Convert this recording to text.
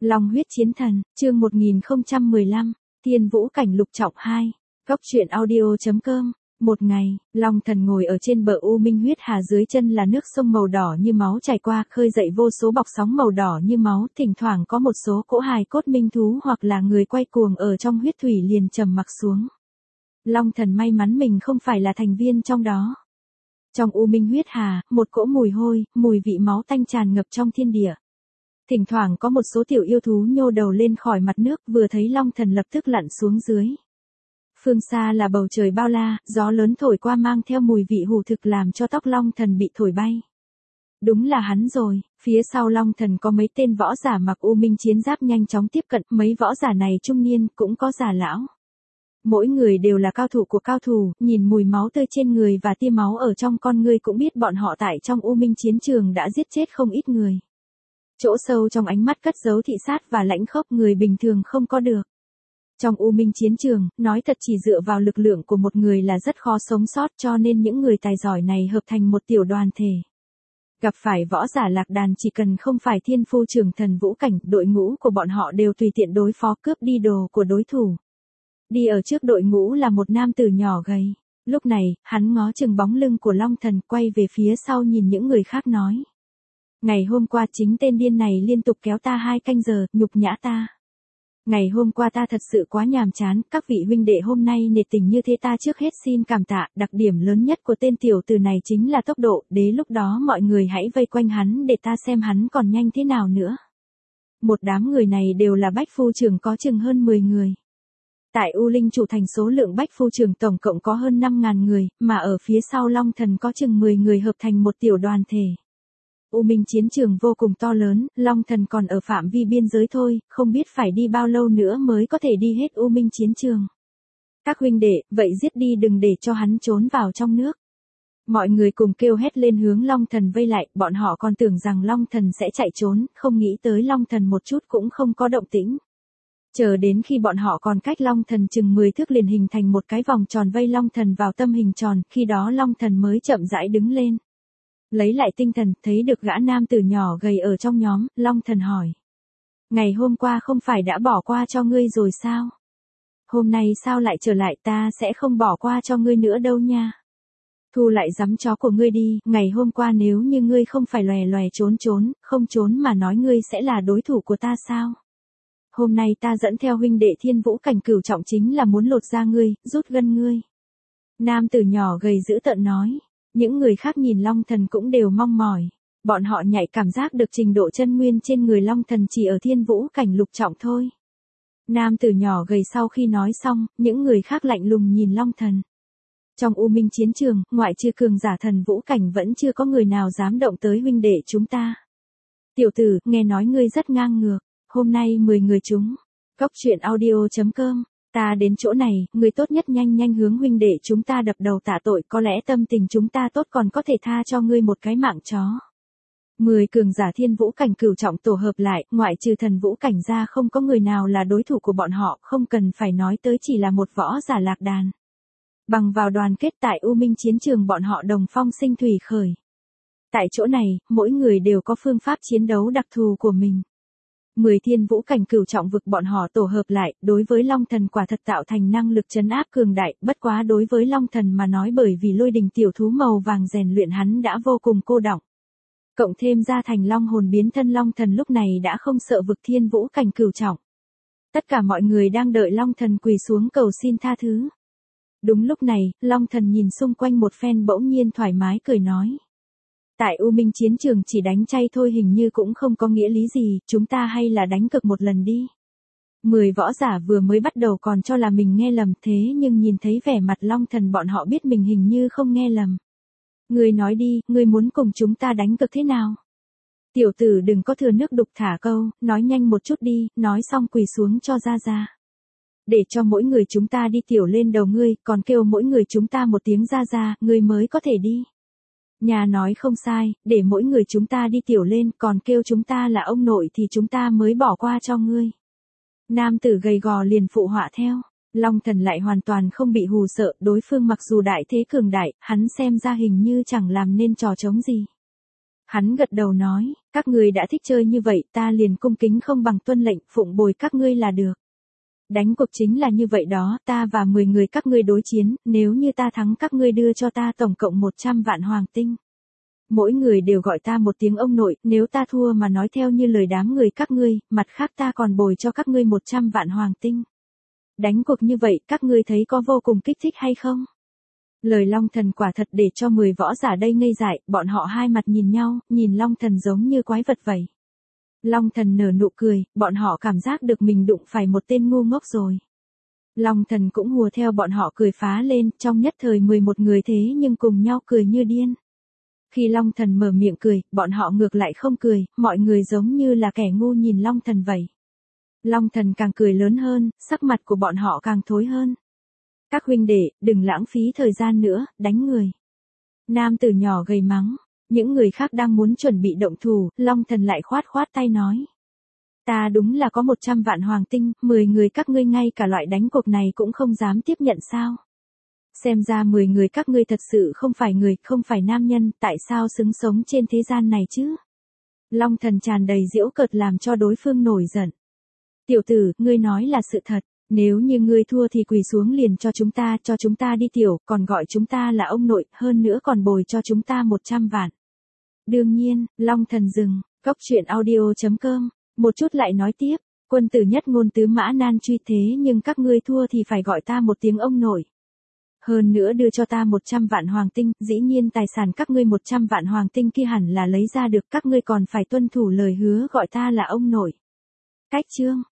Long huyết chiến thần, chương 1015, Thiên Vũ Cảnh Lục Trọng 2, Góc truyện audio.com. Một ngày, Long Thần ngồi ở trên bờ U Minh huyết hà, dưới chân là nước sông màu đỏ như máu chảy qua, khơi dậy vô số bọt sóng màu đỏ như máu, thỉnh thoảng có một số cỗ hài cốt minh thú hoặc là người quay cuồng ở trong huyết thủy liền trầm mặc xuống. Long Thần may mắn mình không phải là thành viên trong đó. Trong U Minh huyết hà, một cỗ mùi hôi, mùi vị máu tanh tràn ngập trong thiên địa. Thỉnh thoảng có một số tiểu yêu thú nhô đầu lên khỏi mặt nước, vừa thấy Long Thần lập tức lặn xuống dưới. Phương xa là bầu trời bao la, gió lớn thổi qua mang theo mùi vị hủ thực làm cho tóc Long Thần bị thổi bay. Đúng là hắn rồi, phía sau Long Thần có mấy tên võ giả mặc U Minh chiến giáp nhanh chóng tiếp cận, mấy võ giả này trung niên, cũng có già lão. Mỗi người đều là cao thủ của cao thủ, nhìn mùi máu tươi trên người và tia máu ở trong con ngươi cũng biết bọn họ tại trong U Minh chiến trường đã giết chết không ít người. Chỗ sâu trong ánh mắt cất giấu thị sát và lãnh khốc người bình thường không có được. Trong U Minh chiến trường, nói thật chỉ dựa vào lực lượng của một người là rất khó sống sót, cho nên những người tài giỏi này hợp thành một tiểu đoàn thể. Gặp phải võ giả lạc đàn chỉ cần không phải thiên phu trưởng thần vũ cảnh, đội ngũ của bọn họ đều tùy tiện đối phó, cướp đi đồ của đối thủ. Đi ở trước đội ngũ là một nam tử nhỏ gầy. Lúc này, hắn ngó chừng bóng lưng của Long Thần, quay về phía sau nhìn những người khác nói. Ngày hôm qua chính tên điên này liên tục kéo ta 2 canh giờ, nhục nhã ta. Ngày hôm qua ta thật sự quá nhàm chán, các vị huynh đệ hôm nay nể tình như thế ta trước hết xin cảm tạ, đặc điểm lớn nhất của tên tiểu tử này chính là tốc độ, đến lúc đó mọi người hãy vây quanh hắn để ta xem hắn còn nhanh thế nào nữa. Một đám người này đều là bách phu trưởng, có chừng hơn 10 người. Tại U Linh chủ thành số lượng bách phu trưởng tổng cộng có hơn 5.000 người, mà ở phía sau Long Thần có chừng 10 người hợp thành một tiểu đoàn thể. U Minh chiến trường vô cùng to lớn, Long Thần còn ở phạm vi biên giới thôi, không biết phải đi bao lâu nữa mới có thể đi hết U Minh chiến trường. Các huynh đệ, vậy giết đi đừng để cho hắn trốn vào trong nước. Mọi người cùng kêu hét lên hướng Long Thần vây lại, bọn họ còn tưởng rằng Long Thần sẽ chạy trốn, không nghĩ tới Long Thần một chút cũng không có động tĩnh. Chờ đến khi bọn họ còn cách Long Thần chừng 10 thước liền hình thành một cái vòng tròn vây Long Thần vào tâm hình tròn, khi đó Long Thần mới chậm rãi đứng lên. Lấy lại tinh thần, thấy được gã nam tử nhỏ gầy ở trong nhóm, Long Thần hỏi. Ngày hôm qua không phải đã bỏ qua cho ngươi rồi sao? Hôm nay sao lại trở lại, ta sẽ không bỏ qua cho ngươi nữa đâu nha. Thu lại giấm chó của ngươi đi, ngày hôm qua nếu như ngươi không phải lòe lòe không trốn mà nói ngươi sẽ là đối thủ của ta sao? Hôm nay ta dẫn theo huynh đệ Thiên Vũ Cảnh Cửu Trọng chính là muốn lột da ngươi, rút gân ngươi. Nam tử nhỏ gầy dữ tợn nói. Những người khác nhìn Long Thần cũng đều mong mỏi. Bọn họ nhạy cảm giác được trình độ chân nguyên trên người Long Thần chỉ ở Thiên Vũ Cảnh Lục Trọng thôi. Nam tử nhỏ gầy sau khi nói xong, những người khác lạnh lùng nhìn Long Thần. Trong U Minh chiến trường, ngoại trừ cường giả thần Vũ Cảnh vẫn chưa có người nào dám động tới huynh đệ chúng ta. Tiểu tử, nghe nói ngươi rất ngang ngược. Hôm nay 10 người chúng. Góc truyện audio.com. Ta đến chỗ này, người tốt nhất nhanh hướng huynh đệ chúng ta đập đầu tạ tội, có lẽ tâm tình chúng ta tốt còn có thể tha cho ngươi một cái mạng chó. 10 cường giả Thiên Vũ Cảnh Cửu Trọng tổ hợp lại, ngoại trừ thần Vũ Cảnh ra không có người nào là đối thủ của bọn họ, không cần phải nói tới chỉ là một võ giả lạc đàn. Bằng vào đoàn kết tại U Minh chiến trường bọn họ đồng phong sinh thủy khởi. Tại chỗ này, mỗi người đều có phương pháp chiến đấu đặc thù của mình. 10 Thiên Vũ Cảnh Cửu Trọng vực bọn họ tổ hợp lại, đối với Long Thần quả thật tạo thành năng lực trấn áp cường đại, bất quá đối với Long Thần mà nói bởi vì lôi đình tiểu thú màu vàng rèn luyện hắn đã vô cùng cô đọng. Cộng thêm ra thành long hồn biến thân, Long Thần lúc này đã không sợ vực Thiên Vũ Cảnh Cửu Trọng. Tất cả mọi người đang đợi Long Thần quỳ xuống cầu xin tha thứ. Đúng lúc này, Long Thần nhìn xung quanh một phen bỗng nhiên thoải mái cười nói. Tại U Minh chiến trường chỉ đánh chay thôi hình như cũng không có nghĩa lý gì, chúng ta hay là đánh cược một lần đi. 10 võ giả vừa mới bắt đầu còn cho là mình nghe lầm, thế nhưng nhìn thấy vẻ mặt Long Thần bọn họ biết mình hình như không nghe lầm. Ngươi nói đi, ngươi muốn cùng chúng ta đánh cược thế nào? Tiểu tử đừng có thừa nước đục thả câu, nói nhanh một chút đi, nói xong quỳ xuống cho ra. Để cho mỗi người chúng ta đi tiểu lên đầu ngươi, còn kêu mỗi người chúng ta một tiếng ra, ngươi mới có thể đi. Nhà nói không sai, để mỗi người chúng ta đi tiểu lên, còn kêu chúng ta là ông nội thì chúng ta mới bỏ qua cho ngươi. Nam tử gầy gò liền phụ họa theo. Long Thần lại hoàn toàn không bị hù sợ, đối phương mặc dù đại thế cường đại, hắn xem ra hình như chẳng làm nên trò trống gì. Hắn gật đầu nói, các ngươi đã thích chơi như vậy, ta liền cung kính không bằng tuân lệnh, phụng bồi các ngươi là được. Đánh cuộc chính là như vậy đó, ta và 10 người các ngươi đối chiến, nếu như ta thắng các ngươi đưa cho ta tổng cộng 100 vạn hoàng tinh. Mỗi người đều gọi ta một tiếng ông nội, nếu ta thua mà nói theo như lời đám người các ngươi, mặt khác ta còn bồi cho các ngươi 100 vạn hoàng tinh. Đánh cuộc như vậy, các ngươi thấy có vô cùng kích thích hay không? Lời Long Thần quả thật để cho 10 võ giả đây ngây dại, bọn họ hai mặt nhìn nhau, nhìn Long Thần giống như quái vật vậy. Long Thần nở nụ cười, bọn họ cảm giác được mình đụng phải một tên ngu ngốc rồi. Long Thần cũng hùa theo bọn họ cười phá lên, trong nhất thời 11 người thế nhưng cùng nhau cười như điên. Khi Long Thần mở miệng cười, bọn họ ngược lại không cười, mọi người giống như là kẻ ngu nhìn Long Thần vậy. Long Thần càng cười lớn hơn, sắc mặt của bọn họ càng thối hơn. Các huynh đệ, đừng lãng phí thời gian nữa, đánh người. Nam tử nhỏ gầy mắng, những người khác đang muốn chuẩn bị động thủ, Long Thần lại khoát khoát tay nói. Ta đúng là có 100 vạn hoàng tinh, 10 người các ngươi ngay cả loại đánh cuộc này cũng không dám tiếp nhận sao. Xem ra 10 người các ngươi thật sự không phải người, không phải nam nhân, tại sao xứng sống trên thế gian này chứ? Long Thần tràn đầy giễu cợt làm cho đối phương nổi giận. Tiểu tử, ngươi nói là sự thật, nếu như ngươi thua thì quỳ xuống liền cho chúng ta đi tiểu, còn gọi chúng ta là ông nội, hơn nữa còn bồi cho chúng ta 100 vạn. Đương nhiên, Long Thần dừng, góc truyện audio.com, một chút lại nói tiếp, quân tử nhất ngôn tứ mã nan truy thế nhưng các ngươi thua thì phải gọi ta một tiếng ông nội. Hơn nữa đưa cho ta 100 vạn hoàng tinh, dĩ nhiên tài sản các ngươi 100 vạn hoàng tinh kia hẳn là lấy ra được, các ngươi còn phải tuân thủ lời hứa gọi ta là ông nội. Cách chương